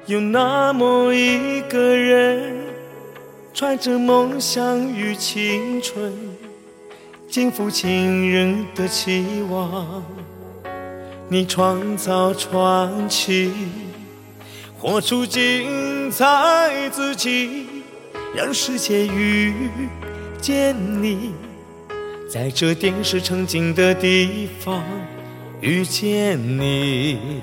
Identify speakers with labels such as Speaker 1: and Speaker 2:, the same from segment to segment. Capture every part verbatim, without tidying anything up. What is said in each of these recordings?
Speaker 1: 有那么一个人，揣着梦想与青春，肩负情人的期望。你创造传奇，活出精彩自己，让世界遇见你，在这电视曾经的地方遇见你。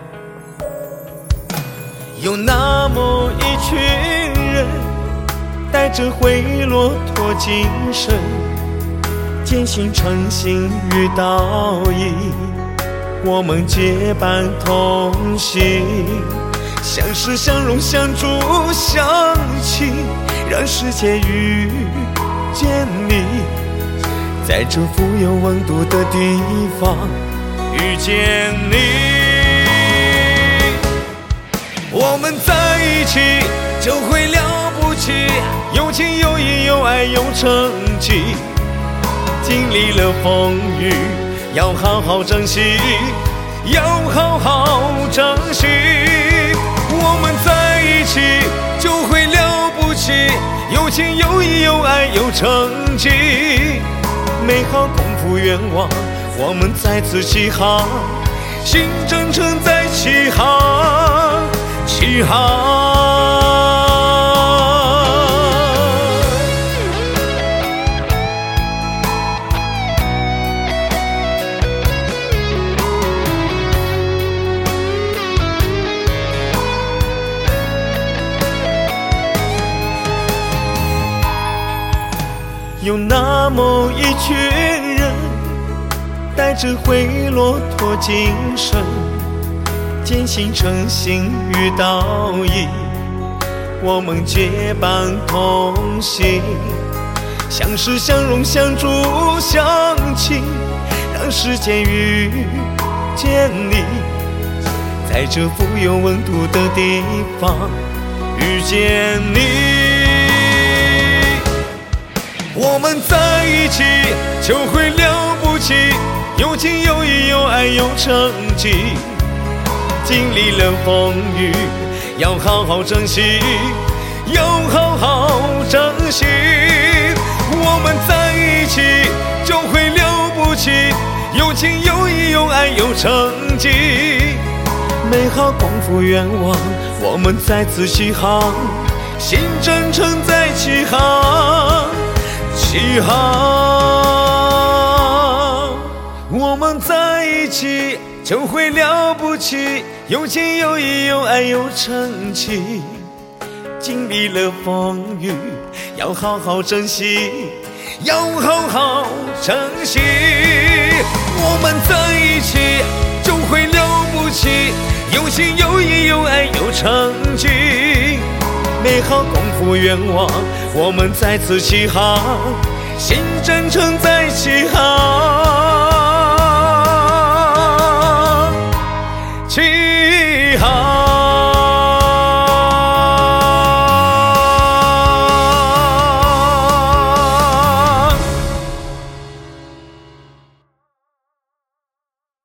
Speaker 1: 有那么一群人，带着回骆驼精神，坚信诚信与道义，我们结伴同行，相识相融相助相亲，让世界遇见你，在这富有温度的地方遇见你。我们在一起就会了不起，有情有义有爱有成绩，经历了风雨要好好珍惜，要好好珍惜。我们在一起就会了不起，有情有义有爱有成绩，美好共赴愿望，我们再次起航，心真诚在起航起航。有那么一群人，带着回骆驼精神，坚信诚信与道义，我们结伴同行，相识相融相助相亲，让世界遇见你，在这富有温度的地方遇见你。我们在一起就会了不起，有情有义有爱有成绩，经历了风雨要好好珍惜，要好好珍惜。我们在一起就会了不起，有情有义有爱有成绩，美好共赴愿望，我们再次起航，心真诚在起航起航。我们在一起就会了不起，有情有义有爱有成绩，经历了风雨要好好珍惜，要好好珍惜。我们在一起就会了不起，有情有义有爱有成绩，美好共赴愿望，我们再次起航，心真诚在起航起航。